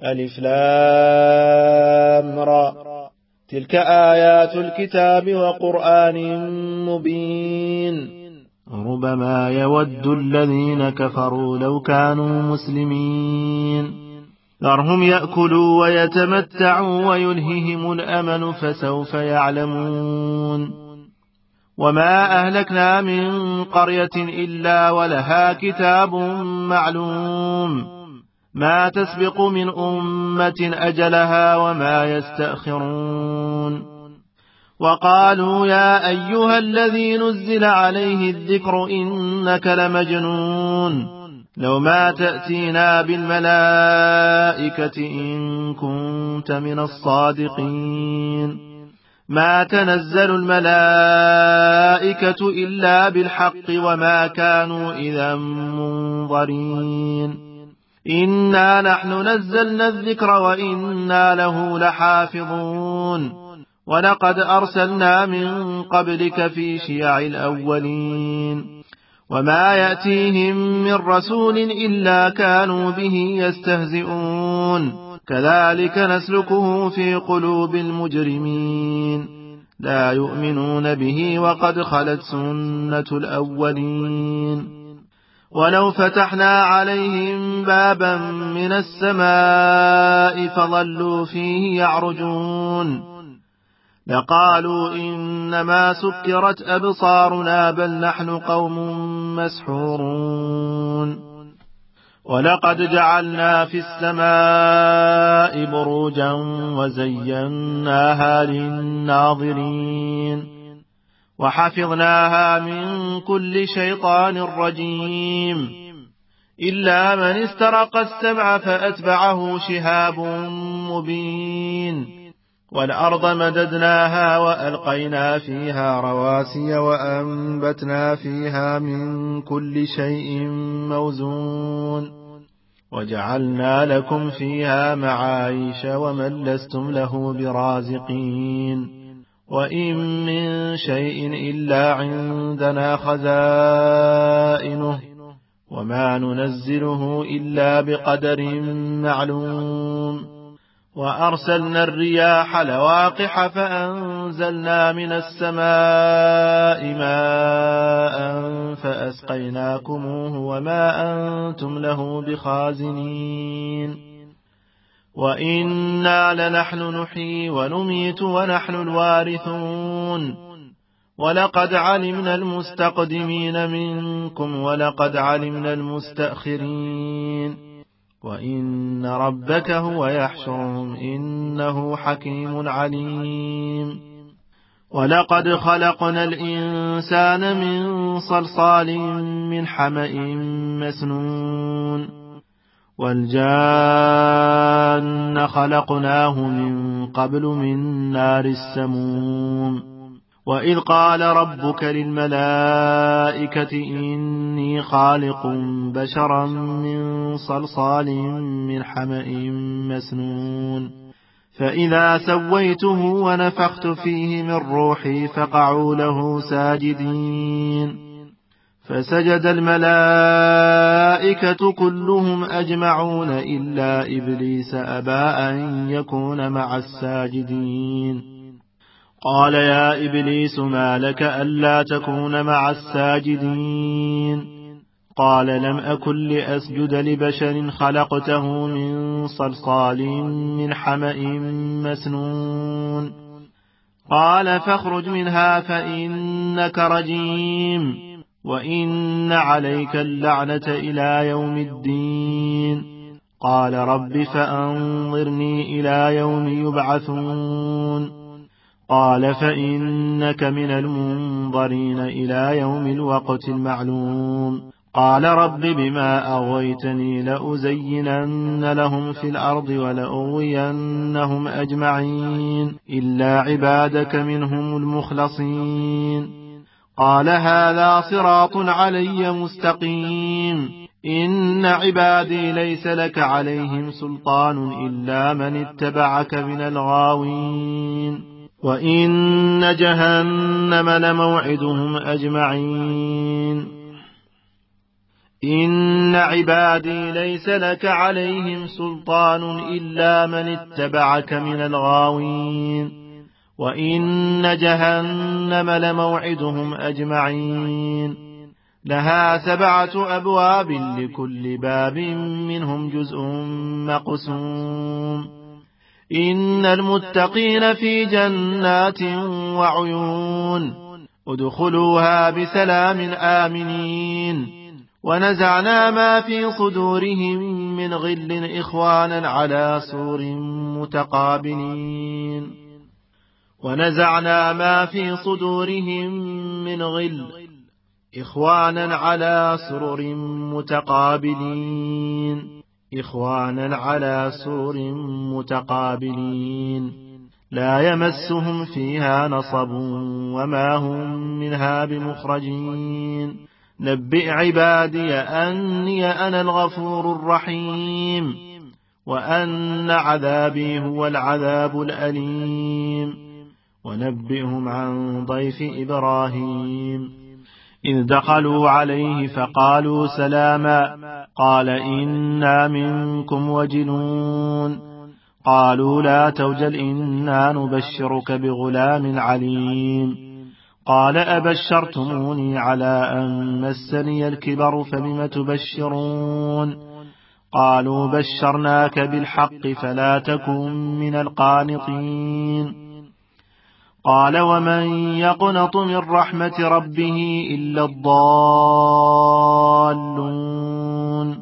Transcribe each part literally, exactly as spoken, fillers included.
ألف لام را تلك آيات الكتاب وقرآن مبين ربما يود الذين كفروا لو كانوا مسلمين ذرهم يأكلوا ويتمتعوا ويلههم الأمل فسوف يعلمون وما أهلكنا من قرية إلا ولها كتاب معلوم ما تسبق من أمة أجلها وما يستأخرون وقالوا يا أيها الذي نزل عليه الذكر إنك لمجنون لو ما تأتينا بالملائكة إن كنت من الصادقين ما تنزل الملائكة إلا بالحق وما كانوا إذا منظرين إنا نحن نزلنا الذكر وإنا له لحافظون ولقد أرسلنا من قبلك في شيع الأولين وما يأتيهم من رسول إلا كانوا به يستهزئون كذلك نسلكه في قلوب المجرمين لا يؤمنون به وقد خلت سنة الأولين ولو فتحنا عليهم بابا من السماء فظلوا فيه يعرجون لقالوا إنما سكرت أبصارنا بل نحن قوم مسحورون ولقد جعلنا في السماء بروجا وزيناها للناظرين وحفظناها من كل شيطان رجيم إلا من استرق السمع فأتبعه شهاب مبين والأرض مددناها وألقينا فيها رواسي وأنبتنا فيها من كل شيء موزون وجعلنا لكم فيها معايش ومن لستم له برازقين وإن من شيء إلا عندنا خزائنه وما ننزله إلا بقدر معلوم وأرسلنا الرياح لواقح فأنزلنا من السماء ماء فأسقيناكموه وما أنتم له بخازنين وإنا لنحن نحيي ونميت ونحن الوارثون ولقد علمنا المستقدمين منكم ولقد علمنا المستأخرين وإن ربك هو يحشرهم إنه حكيم عليم ولقد خلقنا الإنسان من صلصال من حمأ مسنون والجان خلقناه من قبل من نار السموم وإذ قال ربك للملائكة إني خالق بشرا من صلصال من حمأ مسنون فإذا سويته ونفخت فيه من روحي فقعوا له ساجدين فسجد الملائكة كلهم أجمعون إلا إبليس أبى أن يكون مع الساجدين قال يا إبليس ما لك ألا تكون مع الساجدين قال لم أكن لأسجد لبشر خلقته من صلصال من حمأ مسنون قال فاخرج منها فإنك رجيم وإن عليك اللعنة إلى يوم الدين قال رب فأنظرني إلى يوم يبعثون قال فإنك من المنظرين إلى يوم الوقت المعلوم قال رب بما أغويتني لأزينن لهم في الأرض ولأغوينهم أجمعين إلا عبادك منهم المخلصين قال هذا صراط علي مستقيم إن عبادي ليس لك عليهم سلطان إلا من اتبعك من الغاوين وإن جهنم لموعدهم أجمعين إن عبادي ليس لك عليهم سلطان إلا من اتبعك من الغاوين وإن جهنم لموعدهم أجمعين لها سبعة أبواب لكل باب منهم جزء مقسوم إن المتقين في جنات وعيون ادخلوها بسلام آمنين ونزعنا ما في صدورهم من غل إخوانا على سور متقابلين ونزعنا ما في صدورهم من غل إخوانا على سرر متقابلين إخوانا على سرر متقابلين لا يمسهم فيها نصب وما هم منها بمخرجين نبئ عبادي أني أنا الغفور الرحيم وأن عذابي هو العذاب الأليم ونبئهم عن ضيف إبراهيم إذ دخلوا عليه فقالوا سلاما قال إنا منكم وجلون قالوا لا توجل إنا نبشرك بغلام عليم قال أبشرتموني على أن مسني الكبر فبم تبشرون قالوا بشرناك بالحق فلا تكن من القانطين قال ومن يقنط من رحمة ربه إلا الضالون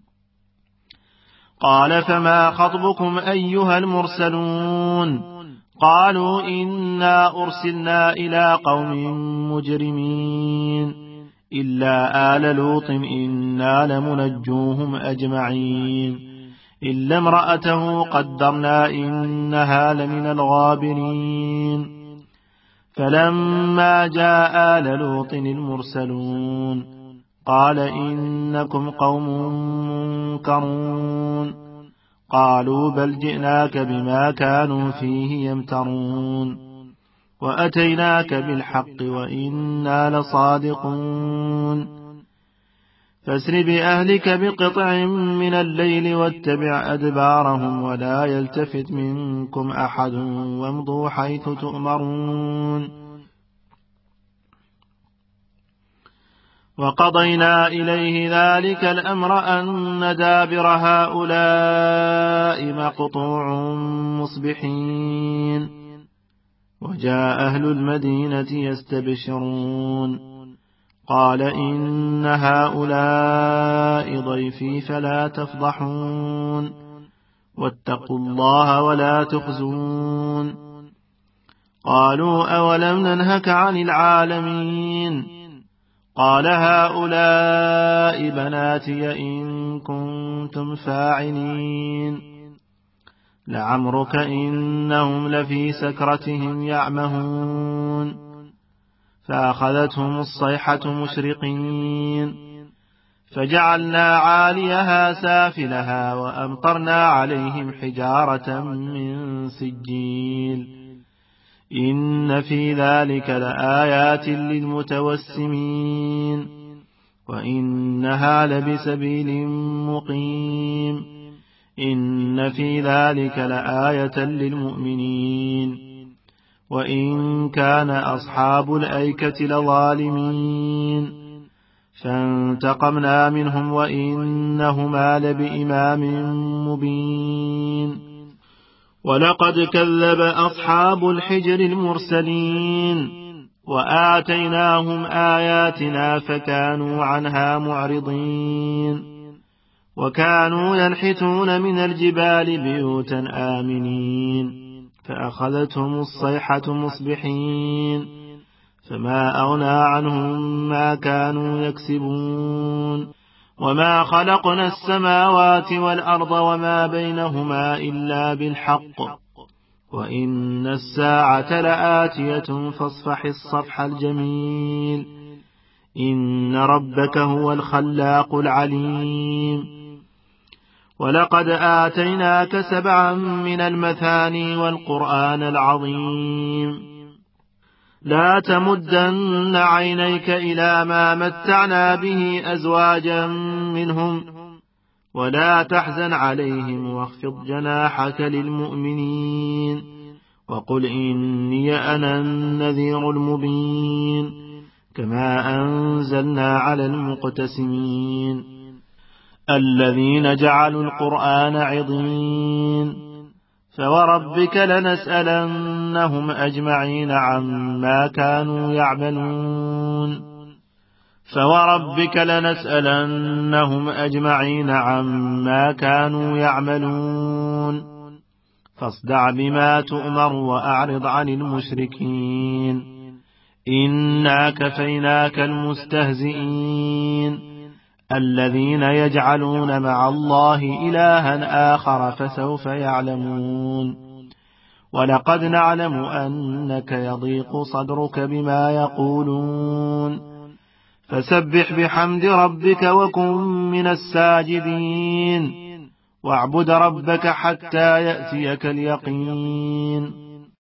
قال فما خطبكم أيها المرسلون قالوا إنا أرسلنا إلى قوم مجرمين إلا آل لوط إنا لمنجوهم أجمعين إلا امرأته قدرنا إنها لمن الغابرين فلما جاء آل لوط المرسلون قال إنكم قوم منكرون قالوا بل جئناك بما كانوا فيه يمترون وأتيناك بالحق وإنا لصادقون فاسر بأهلك بقطع من الليل واتبع أدبارهم ولا يلتفت منكم أحد وامضوا حيث تؤمرون وقضينا إليه ذلك الأمر أن دابر هؤلاء مقطوع مصبحين وجاء أهل المدينة يستبشرون قال إن هؤلاء ضيفي فلا تفضحون واتقوا الله ولا تخزون قالوا أولم ننهك عن العالمين قال هؤلاء بناتي إن كنتم فاعلين لعمرك إنهم لفي سكرتهم يعمهون فأخذتهم الصيحة مشرقين فجعلنا عاليها سافلها وأمطرنا عليهم حجارة من سجيل إن في ذلك لآيات للمتوسمين وإنها لبسبيل مقيم إن في ذلك لآية للمؤمنين وإن كان أصحاب الأيكة لظالمين فانتقمنا منهم وإنهما لبإمام مبين ولقد كذب أصحاب الحجر المرسلين وآتيناهم آياتنا فكانوا عنها معرضين وكانوا ينحتون من الجبال بيوتا آمنين فأخذتهم الصيحة مصبحين فما أغنى عنهم ما كانوا يكسبون وما خلقنا السماوات والأرض وما بينهما إلا بالحق وإن الساعة لآتية فاصفح الصفح الجميل إن ربك هو الخلاق العليم ولقد آتيناك سبعا من المثاني والقرآن العظيم لا تمدن عينيك إلى ما متعنا به أزواجا منهم ولا تحزن عليهم واخفض جناحك للمؤمنين وقل إني أنا النذير المبين كما أنزلنا على المقتسمين الذين جعلوا القرآن عضين فوربك لنسألنهم أجمعين عما كانوا يعملون فوربك لنسألنهم أجمعين عما كانوا يعملون فاصدع بما تؤمر وأعرض عن المشركين إنا كفيناك المستهزئين الذين يجعلون مع الله إلها آخر فسوف يعلمون ولقد نعلم أنك يضيق صدرك بما يقولون فسبح بحمد ربك وكن من الساجدين واعبد ربك حتى يأتيك اليقين